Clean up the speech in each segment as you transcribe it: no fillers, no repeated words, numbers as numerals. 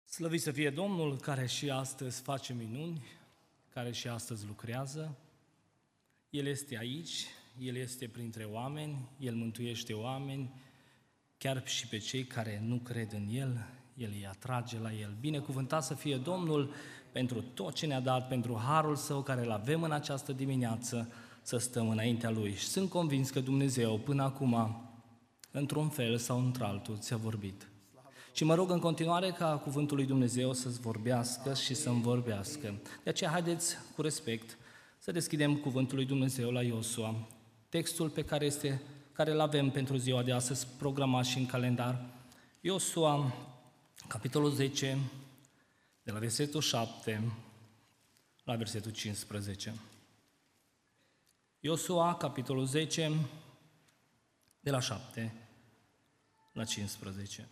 Slăvit să fie Domnul care și astăzi face minuni, care și astăzi lucrează. El este aici, El este printre oameni, El mântuiește oameni, chiar și pe cei care nu cred în El, El îi atrage la El. Binecuvântat să fie Domnul pentru tot ce ne-a dat, pentru harul Său care îl avem în această dimineață, să stăm înaintea Lui. Și sunt convins că Dumnezeu până acum, într-un fel sau într-altul, ți-a vorbit. Și mă rog în continuare ca cuvântul lui Dumnezeu să-ți vorbească și să-mi vorbească. De aceea haideți cu respect să deschidem cuvântul lui Dumnezeu la Iosua, textul pe care îl avem pentru ziua de astăzi, programat și în calendar. Iosua, capitolul 10, de la versetul 7 la versetul 15. Iosua, capitolul 10, de la 7 la 15.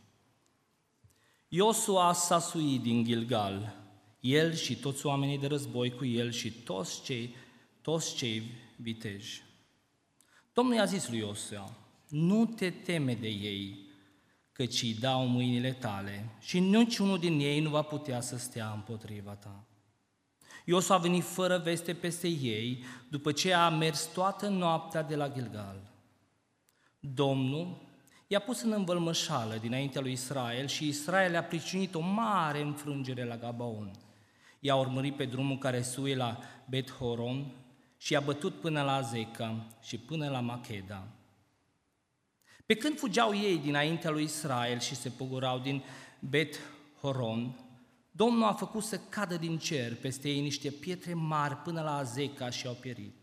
Iosua s-a suit din Gilgal, el și toți oamenii de război cu el și toți cei viteji. Domnul i-a zis lui Iosua: nu te teme de ei, căci îi dau mâinile tale și niciunul din ei nu va putea să stea împotriva ta. Iosua a venit fără veste peste ei, după ce a mers toată noaptea de la Gilgal. Domnul i-a pus în învălmășală dinaintea lui Israel și Israel a pricinuit o mare înfrângere la Gabaon. I-a urmărit pe drumul care suie la Bet-Horon și i-a bătut până la Azeca și până la Macheda. Pe când fugeau ei dinaintea lui Israel și se pogorau din Bet-Horon, Domnul a făcut să cadă din cer peste ei niște pietre mari până la Azeca și au pierit.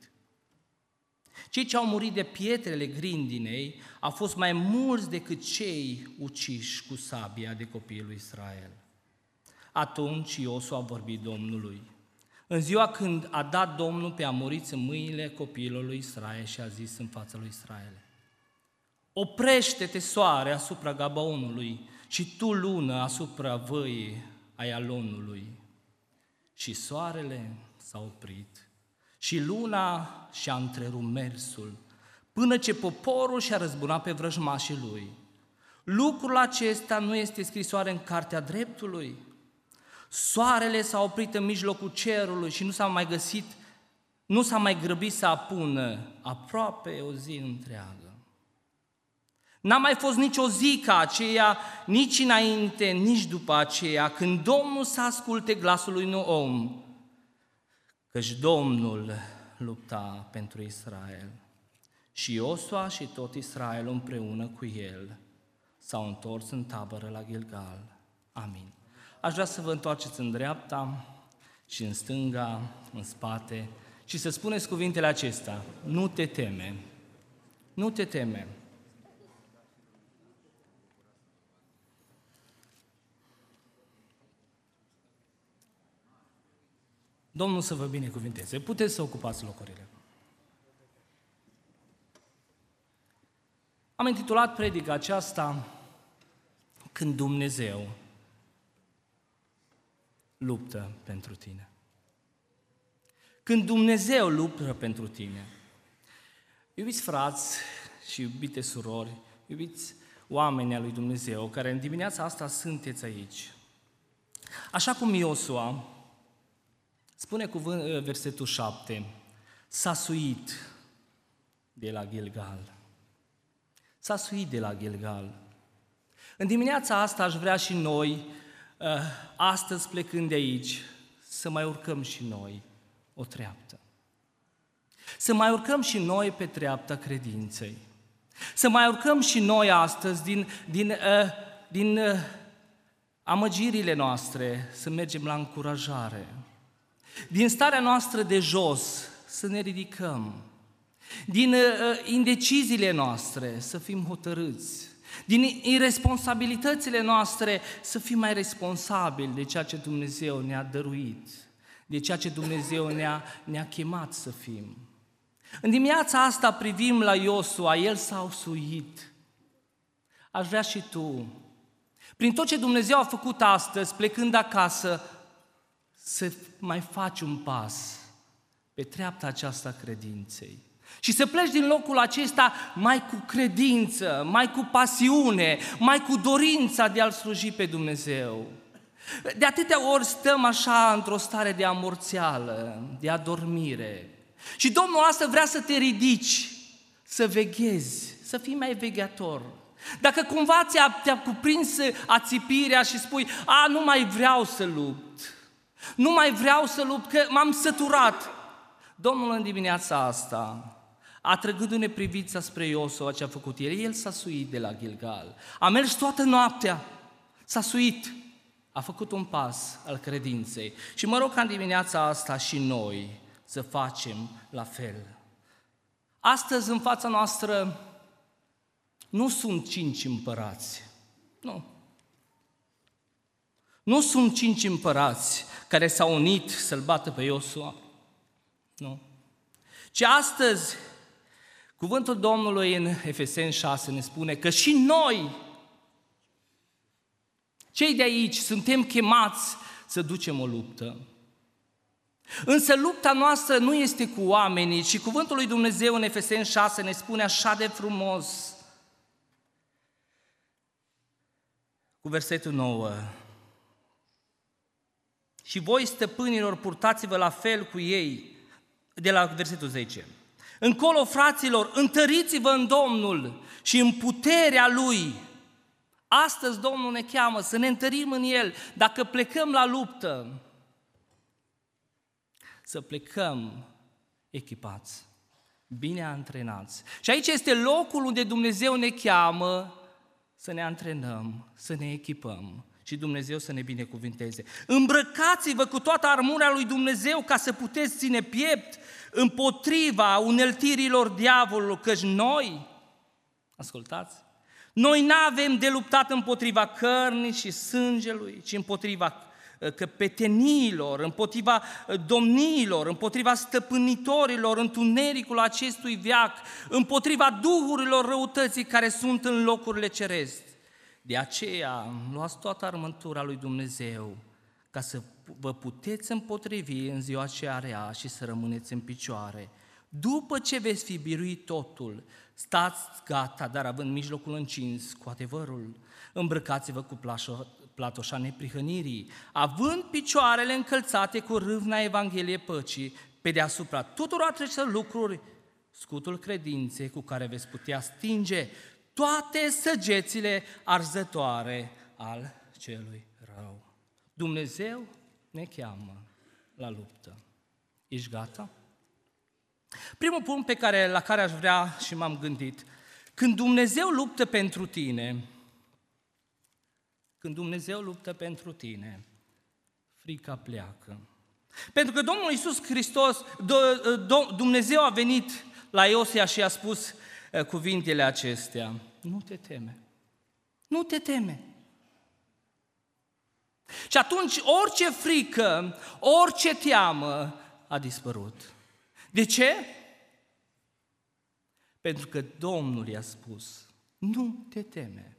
Cei ce au murit de pietrele grindinei au fost mai mulți decât cei uciși cu sabia de copiii lui Israel. Atunci Iosua a vorbit Domnului. În ziua când a dat Domnul pe amoriți în mâinile copiilor lui Israel și a zis în fața lui Israel: oprește-te, soare, asupra Gabaonului și tu, lună, asupra văii Aialonului. Și soarele s-a oprit și luna și-a întrerupt mersul, până ce poporul și-a răzbunat pe vrăjmașii lui. Lucrul acesta nu este scrisoare în cartea dreptului? Soarele s-a oprit în mijlocul cerului și nu s-a mai grăbit să apună aproape o zi întreagă. N-a mai fost nicio zi ca aceea, nici înainte, nici după aceea, când Domnul să asculte glasul lui un om, căci Domnul lupta pentru Israel. Și Iosua și tot Israel împreună cu el s-au întors în tabără la Gilgal. Amin. Aș vrea să vă întoarceți în dreapta și în stânga, în spate și să spuneți cuvintele acestea: nu te teme, nu te teme. Domnul să vă binecuvinteze. Puteți să ocupați locurile. Am intitulat predica aceasta Când Dumnezeu luptă pentru tine. Când Dumnezeu luptă pentru tine. Iubiți frați și iubite surori, iubiți oameni al lui Dumnezeu, care în dimineața asta sunteți aici. Așa cum Iosua spune versetul 7, s-a suit de la Gilgal. S-a suit de la Gilgal. În dimineața asta aș vrea și noi, astăzi plecând de aici, să mai urcăm și noi o treaptă. Să mai urcăm și noi pe treapta credinței. Să mai urcăm și noi astăzi din amăgirile noastre, să mergem la încurajare. Din starea noastră de jos să ne ridicăm, din indeciziile noastre să fim hotărâți, din irresponsabilitățile noastre să fim mai responsabili de ceea ce Dumnezeu ne-a dăruit, de ceea ce Dumnezeu ne-a chemat să fim. În dimineața asta privim la Iosua, el s-a suit. Aș vrea și tu, prin tot ce Dumnezeu a făcut astăzi, plecând acasă, să mai faci un pas pe treapta aceasta credinței și să pleci din locul acesta mai cu credință, mai cu pasiune, mai cu dorința de a-L sluji pe Dumnezeu. De atâtea ori stăm așa într-o stare de amorțeală, de adormire. Și Domnul asta vrea să te ridici, să veghezi, să fii mai vegheator. Dacă cumva te-a cuprins ațipirea și spui, nu mai vreau să lupt, nu mai vreau să lupt, că m-am săturat. Domnul în dimineața asta, atrăgându-ne privița spre Iosua ce a făcut el s-a suit de la Gilgal. A mers toată noaptea, s-a suit, a făcut un pas al credinței. Și mă rog ca în dimineața asta și noi să facem la fel. Astăzi în fața noastră nu sunt 5 împărați, nu. Nu sunt 5 împărați care s-au unit să-l bată pe Iosua, nu. Ci astăzi, cuvântul Domnului în Efeseni 6 ne spune că și noi, cei de aici, suntem chemați să ducem o luptă. Însă lupta noastră nu este cu oamenii, ci cuvântul lui Dumnezeu în Efeseni 6 ne spune așa de frumos, cu versetul 9. Și voi, stăpânilor, purtați-vă la fel cu ei, de la versetul 10. Încolo, fraților, întăriți-vă în Domnul și în puterea Lui. Astăzi Domnul ne cheamă să ne întărim în El. Dacă plecăm la luptă, să plecăm echipați, bine antrenați. Și aici este locul unde Dumnezeu ne cheamă să ne antrenăm, să ne echipăm și Dumnezeu să ne binecuvinteze. Îmbrăcați-vă cu toată armura lui Dumnezeu ca să puteți ține piept împotriva uneltirilor diavolului, căci noi, ascultați, noi n-avem de luptat împotriva cărnii și sângelui, ci împotriva căpeteniilor, împotriva domniilor, împotriva stăpânitorilor întunericul acestui veac, împotriva duhurilor răutății care sunt în locurile cerești. De aceea, luați toată armătura lui Dumnezeu ca să vă puteți împotrivi în ziua aceea rea și să rămâneți în picioare. După ce veți fi biruit totul, stați gata, dar având mijlocul încins cu adevărul, îmbrăcați-vă cu platoșa neprihănirii, având picioarele încălțate cu râvna Evangheliei păcii, pe deasupra tuturor acestor lucruri, scutul credinței cu care veți putea stinge toate săgețile arzătoare al celui rău. Dumnezeu ne cheamă la luptă. Ești gata? Primul punct la care aș vrea și m-am gândit, când Dumnezeu luptă pentru tine, frica pleacă. Pentru că Domnul Iisus Hristos, Dumnezeu a venit la Iosia și a spus cuvintele acestea, nu te teme, nu te teme. Și atunci orice frică, orice teamă a dispărut. De ce? Pentru că Domnul i-a spus, nu te teme.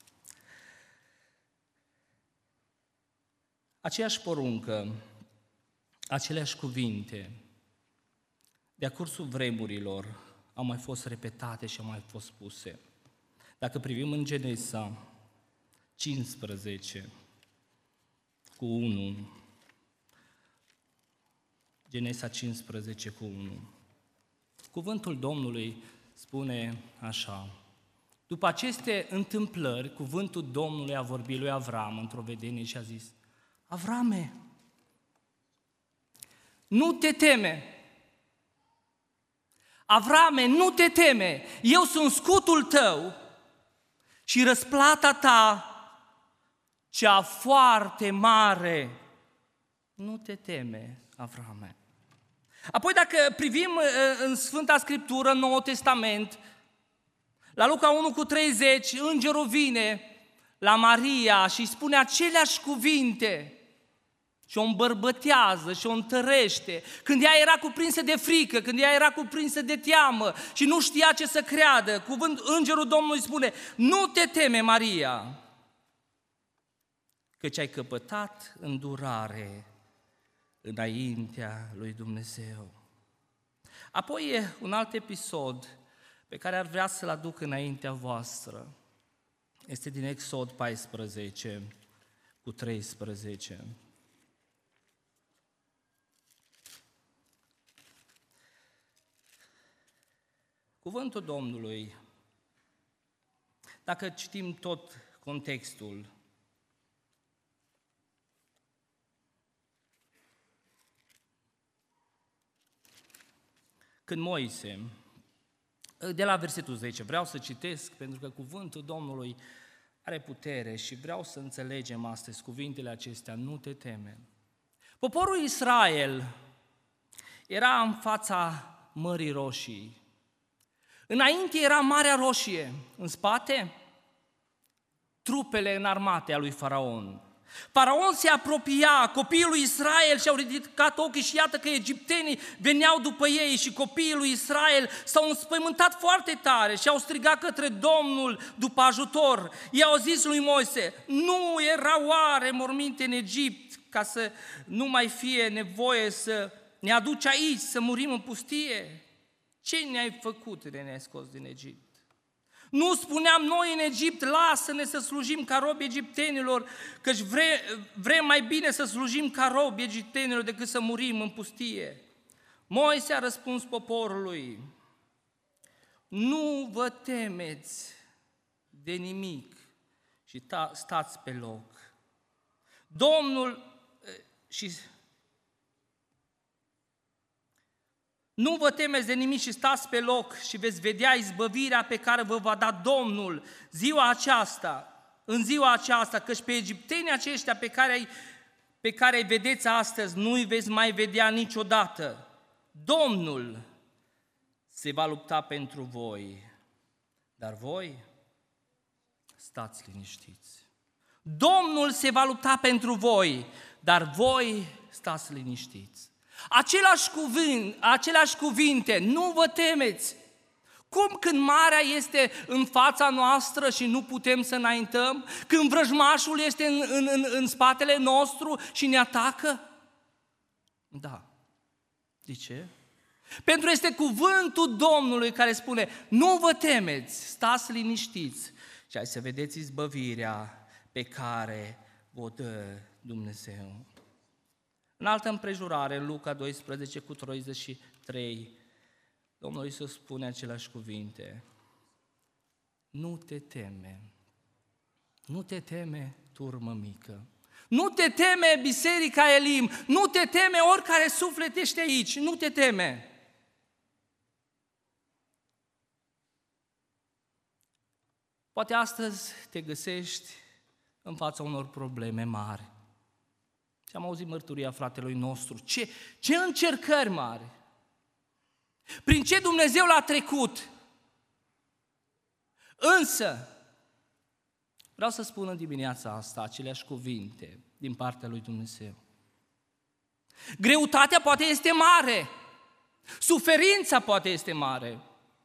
Aceeași poruncă, aceleași cuvinte, de-a cursul vremurilor, au mai fost repetate și au mai fost spuse. Dacă privim în Genesa 15, cu 1, Genesa 15, cu 1, cuvântul Domnului spune așa, după aceste întâmplări, cuvântul Domnului a vorbit lui Avram într-o vedenie și a zis, Avrame, nu te teme! Avrame, nu te teme! Eu sunt scutul tău și răsplata ta, cea foarte mare. Nu te teme, Avrame. Apoi dacă privim în Sfânta Scriptură, în Noul Testament, la Luca 1 cu 30, îngerul vine la Maria și îi spune aceleași cuvinte și o îmbărbătează și o întărește. Când ea era cuprinsă de frică, când ea era cuprinsă de teamă și nu știa ce să creadă, îngerul Domnului spune, nu te teme, Maria, căci ai căpătat îndurare înaintea lui Dumnezeu. Apoi e un alt episod pe care ar vrea să-l aduc înaintea voastră. Este din Exod 14, cu 13. Cuvântul Domnului, dacă citim tot contextul, când Moise, de la versetul 10, vreau să citesc pentru că cuvântul Domnului are putere și vreau să înțelegem astăzi cuvintele acestea, nu te teme. Poporul Israel era în fața Mării Roșii. Înainte era Marea Roșie, în spate trupele înarmate a lui Faraon. Faraon se apropia, copiii lui Israel și-au ridicat ochii și iată că egiptenii veneau după ei și copiii lui Israel s-au înspăimântat foarte tare și au strigat către Domnul după ajutor. Ei au zis lui Moise, nu era oare morminte în Egipt ca să nu mai fie nevoie să ne aduci aici, să murim în pustie? Ce ne-ai făcut de ne-ai scos din Egipt? Nu spuneam noi în Egipt, lasă-ne să slujim ca robi egiptenilor, căci vrem mai bine să slujim ca robi egiptenilor decât să murim în pustie. Moise a răspuns poporului, nu vă temeți de nimic și stați pe loc. Nu vă temeți de nimic și stați pe loc și veți vedea izbăvirea pe care vă va da Domnul în ziua aceasta, căci pe egiptenii aceștia pe care îi vedeți astăzi nu îi veți mai vedea niciodată. Domnul se va lupta pentru voi, dar voi stați liniștiți. Domnul se va lupta pentru voi, dar voi stați liniștiți. Aceleași cuvinte, nu vă temeți. Cum când marea este în fața noastră și nu putem să înaintăm? Când vrăjmașul este în spatele nostru și ne atacă? Da. De ce? Pentru este cuvântul Domnului care spune, nu vă temeți, stați liniștiți și hai să vedeți izbăvirea pe care o dă Dumnezeu. În altă împrejurare, în Luca 12 cu 33, Domnul Iisus spune aceleași cuvinte. Nu te teme, nu te teme, turmă mică, nu te teme, Biserica Elim, nu te teme, oricare suflet ești aici, nu te teme. Poate astăzi te găsești în fața unor probleme mari. Și am auzit mărturia fratelui nostru. Ce încercări mari! Prin ce Dumnezeu l-a trecut! Însă, vreau să spun în dimineața asta aceleași cuvinte din partea lui Dumnezeu. Greutatea poate este mare, suferința poate este mare,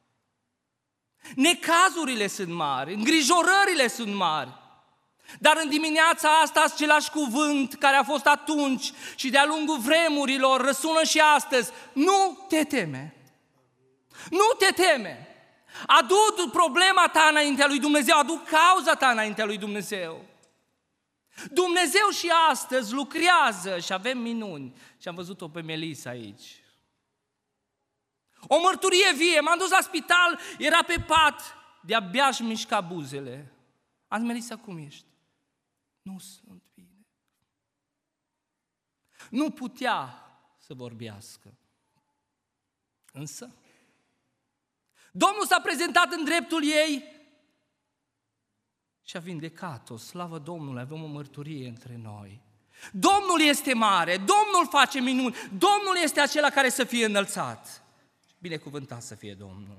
necazurile sunt mari, îngrijorările sunt mari. Dar în dimineața asta același cuvânt care a fost atunci și de-a lungul vremurilor răsună și astăzi. Nu te teme! Nu te teme! Adu problema ta înaintea lui Dumnezeu, adu cauza ta înaintea lui Dumnezeu. Dumnezeu și astăzi lucrează și avem minuni. Și am văzut-o pe Melisa aici. O mărturie vie, m-am dus la spital, era pe pat, de-abia își mișca buzele. Azi, Melisa, cum ești? Nu sunt bine. Nu putea să vorbească. Însă, Domnul s-a prezentat în dreptul ei și a vindecat-o. Slavă Domnului, avem o mărturie între noi. Domnul este mare, Domnul face minuni, Domnul este acela care să fie înălțat. Binecuvântat să fie Domnul.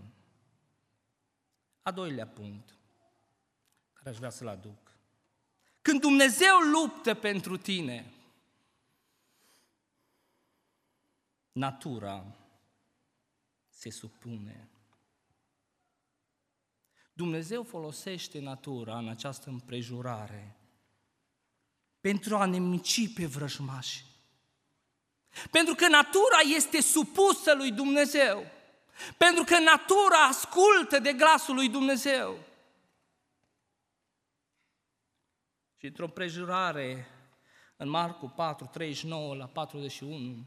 A doilea punct care aș vrea să-l aduc. Când Dumnezeu luptă pentru tine, natura se supune. Dumnezeu folosește natura în această împrejurare pentru a ne mici pe vrăjmași. Pentru că natura este supusă lui Dumnezeu. Pentru că natura ascultă de glasul lui Dumnezeu. Și într-o împrejurare, în Marcu 4, 39 la 41,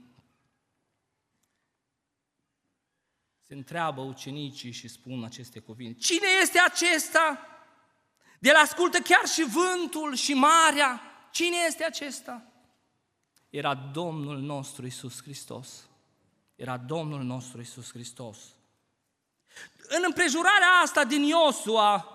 se întreabă ucenicii și spun aceste cuvinte. Cine este acesta? De-l ascultă chiar și vântul și marea. Cine este acesta? Era Domnul nostru Iisus Hristos. Era Domnul nostru Iisus Hristos. În împrejurarea asta din Iosua,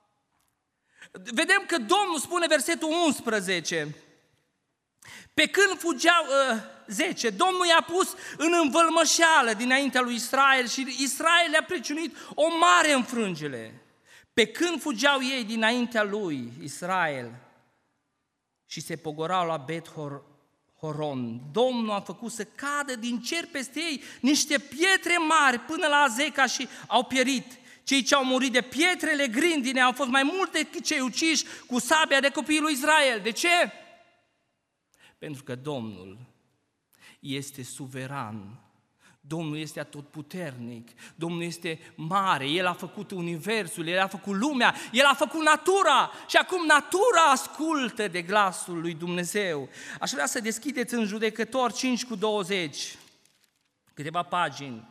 vedem că Domnul spune versetul 11, pe când fugeau, 10, Domnul i-a pus în învălmășeală dinaintea lui Israel și Israel le-a priciunit o mare înfrângere. Pe când fugeau ei dinaintea lui Israel și se pogorau la Bet-horon, Domnul a făcut să cadă din cer peste ei niște pietre mari până la Azeca și au pierit. Cei ce au murit de pietrele grindine au fost mai multe decât cei uciși cu sabia de copiii lui Israel. De ce? Pentru că Domnul este suveran, Domnul este atotputernic, Domnul este mare, El a făcut universul, El a făcut lumea, El a făcut natura și acum natura ascultă de glasul lui Dumnezeu. Aș vrea să deschideți în Judecători 5:20, câteva pagini.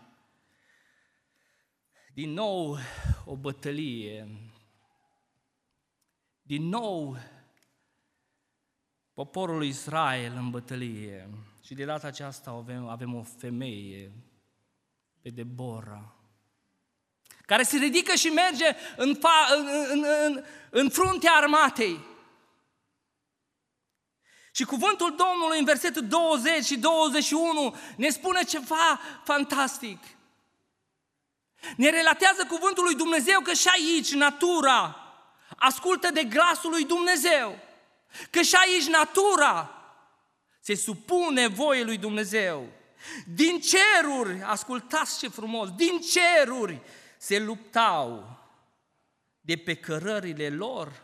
Din nou o bătălie, din nou poporul lui Israel în bătălie. Și de data aceasta avem o femeie, pe Debora, care se ridică și merge în fruntea armatei. Și cuvântul Domnului în versetul 20 și 21 ne spune ceva fantastic. Ne relatează cuvântul lui Dumnezeu că și aici natura ascultă de glasul lui Dumnezeu. Că și aici natura se supune voiei lui Dumnezeu. Din ceruri, ascultați ce frumos, din ceruri se luptau de pe cărările lor,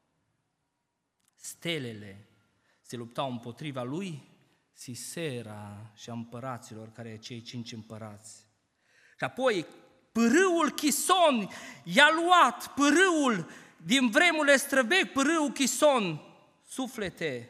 stelele se luptau împotriva lui Sisera și a împăraților, care cei 5 împărați. Și apoi pârâul Chison i-a luat, pârâul din vremurile străvechi, pârâul Chison, suflete,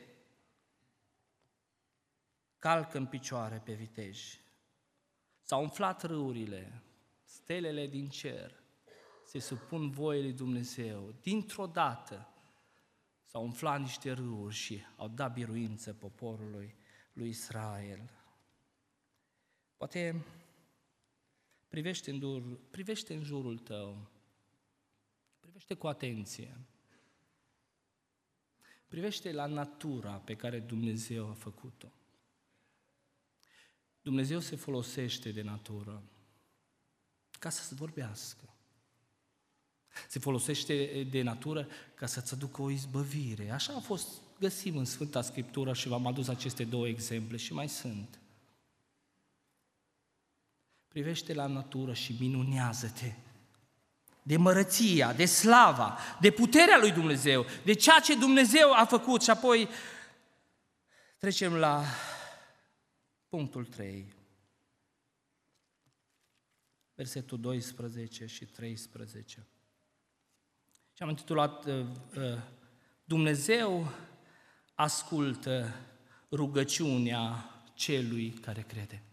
calcă în picioare pe viteji. S-au umflat râurile, stelele din cer se supun voii lui Dumnezeu. Dintr-o dată s-au umflat niște râuri și au dat biruință poporului lui Israel. Poate privește în jurul tău, privește cu atenție, privește la natura pe care Dumnezeu a făcut-o. Dumnezeu se folosește de natură ca să-ți vorbească. Se folosește de natură ca să-ți aducă o izbăvire. Așa a fost, găsim în Sfânta Scriptură și v-am adus aceste 2 exemple și mai sunt. Privește la natură și minunează-te de mărăția, de slava, de puterea lui Dumnezeu, de ceea ce Dumnezeu a făcut. Și apoi trecem la punctul 3, versetul 12 și 13. Și am intitulat Dumnezeu ascultă rugăciunea celui care crede.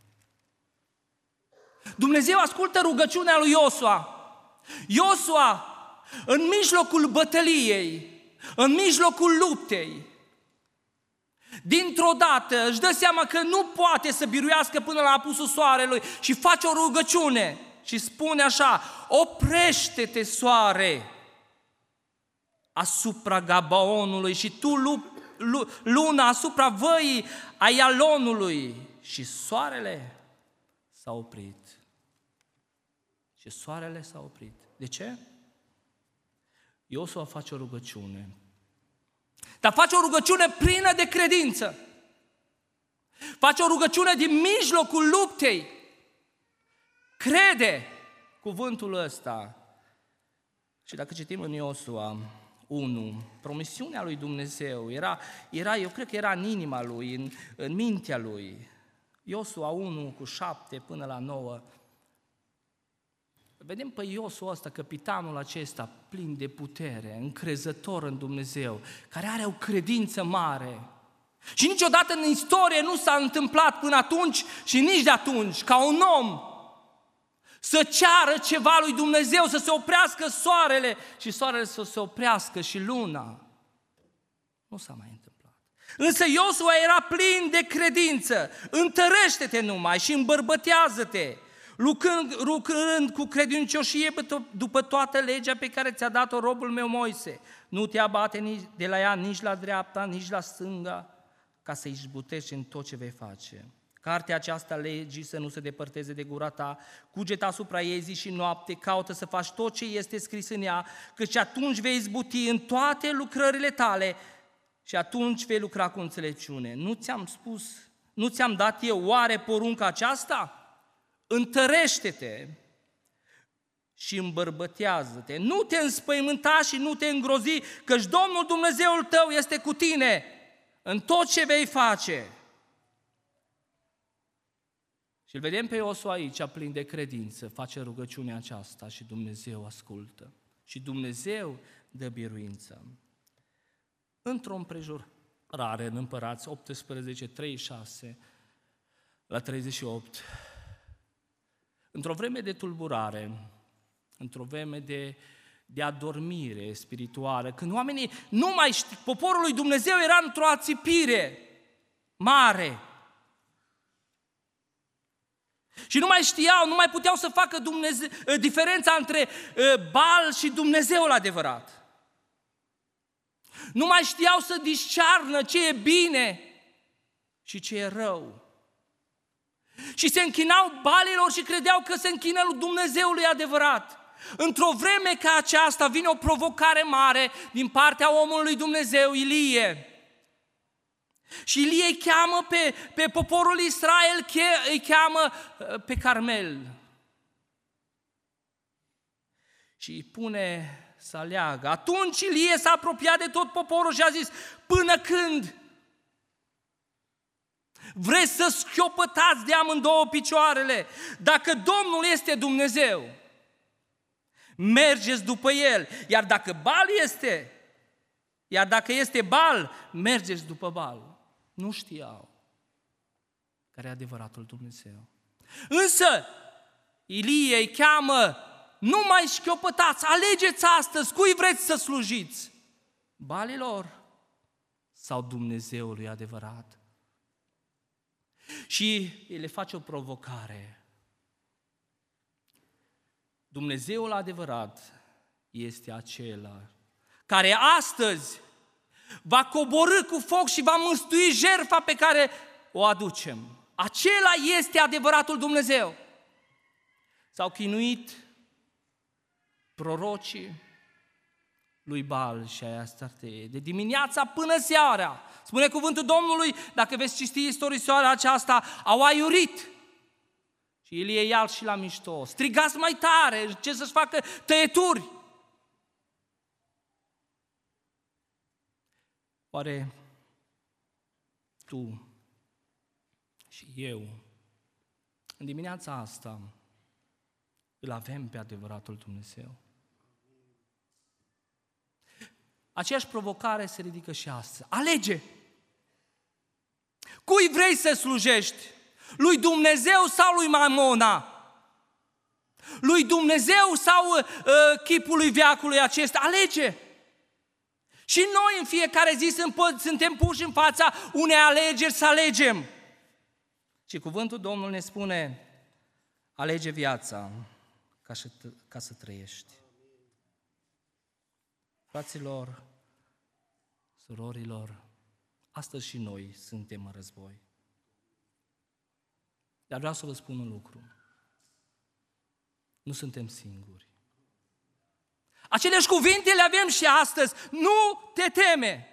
Dumnezeu ascultă rugăciunea lui Iosua. Iosua, în mijlocul bătăliei, în mijlocul luptei, dintr-o dată își dă seama că nu poate să biruiască până la apusul soarelui și face o rugăciune și spune așa: oprește-te, soare, asupra Gabaonului și tu, luna, asupra văii Aialonului. Și soarele s-a oprit. Și soarele s-a oprit. De ce? Iosua face o rugăciune. Dar face o rugăciune plină de credință. Face o rugăciune din mijlocul luptei. Crede cuvântul ăsta. Și dacă citim în Iosua 1, promisiunea lui Dumnezeu era, eu cred că era în inima lui, în mintea lui. Iosua 1 cu 7 până la 9. Vedem pe Iosua ăsta, capitanul acesta, plin de putere, încrezător în Dumnezeu, care are o credință mare. Și niciodată în istorie nu s-a întâmplat până atunci și nici de atunci, ca un om să ceară ceva lui Dumnezeu, să se oprească soarele și soarele să se oprească și luna. Nu s-a mai întâmplat. Însă Iosua era plin de credință. Întărește-te numai și îmbărbătează-te, lucrând cu credincioșie după toată legea pe care ți-a dat-o robul meu Moise. Nu te abate de la ea nici la dreapta, nici la stânga, ca să izbutești în tot ce vei face. Cartea aceasta legii să nu se depărteze de gura ta, cugetă asupra ei zi și noapte, caută să faci tot ce este scris în ea, căci atunci vei izbuti în toate lucrările tale și atunci vei lucra cu înțelepciune. Nu ți-am dat eu oare porunca aceasta? Întărește-te și îmbărbătează-te, nu te înspăimânta și nu te îngrozi, căci Domnul Dumnezeul tău este cu tine în tot ce vei face. Și îl vedem pe Iosua aici, plin de credință, face rugăciunea aceasta și Dumnezeu ascultă. Și Dumnezeu dă biruință. Într-o împrejurare în Împărați 18, 36 la 38, într-o vreme de tulburare, într-o vreme de adormire spirituală, când oamenii nu mai știu, poporul lui Dumnezeu era într-o ațipire mare, și nu mai știau, nu mai puteau să facă diferența între Baal și Dumnezeul adevărat. Nu mai știau să discearnă ce e bine și ce e rău. Și se închinau balilor și credeau că se închină lui Dumnezeului adevărat. Într-o vreme ca aceasta vine o provocare mare din partea omului lui Dumnezeu, Ilie. Și Ilie îi cheamă pe poporul Israel, îi cheamă pe Carmel. Și îi pune să aleagă. Atunci Ilie s-a apropiat de tot poporul și a zis: până când vreți să schiopătați de amândouă picioarele? Dacă Domnul este Dumnezeu, mergeți după El, iar dacă este Baal, mergeți după Baal. Nu știau care e adevăratul Dumnezeu. Însă Ilie îi cheamă: nu mai șchiopătați, alegeți astăzi cui vreți să slujiți, balilor sau Dumnezeului adevărat. Și el le face o provocare. Dumnezeul adevărat este acela care astăzi va coborî cu foc și va mânstui jertfa pe care o aducem. Acela este adevăratul Dumnezeu. S-au chinuit prorocii lui Baal și ai Astartei, de dimineața până seara. Spune cuvântul Domnului, dacă veți citi istorisoarea aceasta, au aiurit. Și Ilie ia și la mișto. Strigați mai tare, ce să-și facă tăieturi. Oare tu și eu, în dimineața asta, îl avem pe adevăratul Dumnezeu? Aceeași provocare se ridică și astăzi. Alege! Cui vrei să slujești? Lui Dumnezeu sau lui Mamona? Lui Dumnezeu sau chipului veacului acesta? Alege! Și noi în fiecare zi suntem puși în fața unei alegeri să alegem. Și cuvântul Domnului ne spune: alege viața ca să trăiești. Fraților, surorilor, astăzi și noi suntem în război. Dar vreau să vă spun un lucru. Nu suntem singuri. Aceleași cuvinte le avem și astăzi. Nu te teme.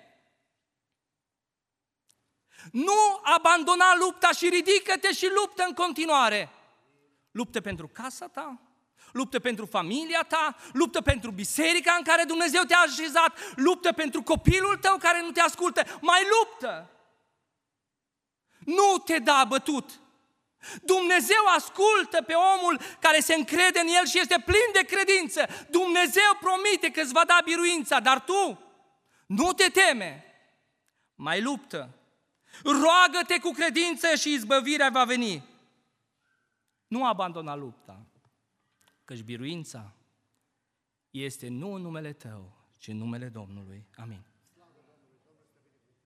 Nu abandona lupta și ridică-te și luptă în continuare. Luptă pentru casa ta, luptă pentru familia ta, luptă pentru biserica în care Dumnezeu te-a așezat, luptă pentru copilul tău care nu te ascultă, mai luptă. Nu te da bătut. Dumnezeu ascultă pe omul care se încrede în El și este plin de credință. Dumnezeu promite că îți va da biruința, dar tu nu te teme, mai luptă. Roagă-te cu credință și izbăvirea va veni. Nu abandona lupta, căci biruința este nu în numele tău, ci în numele Domnului. Amin.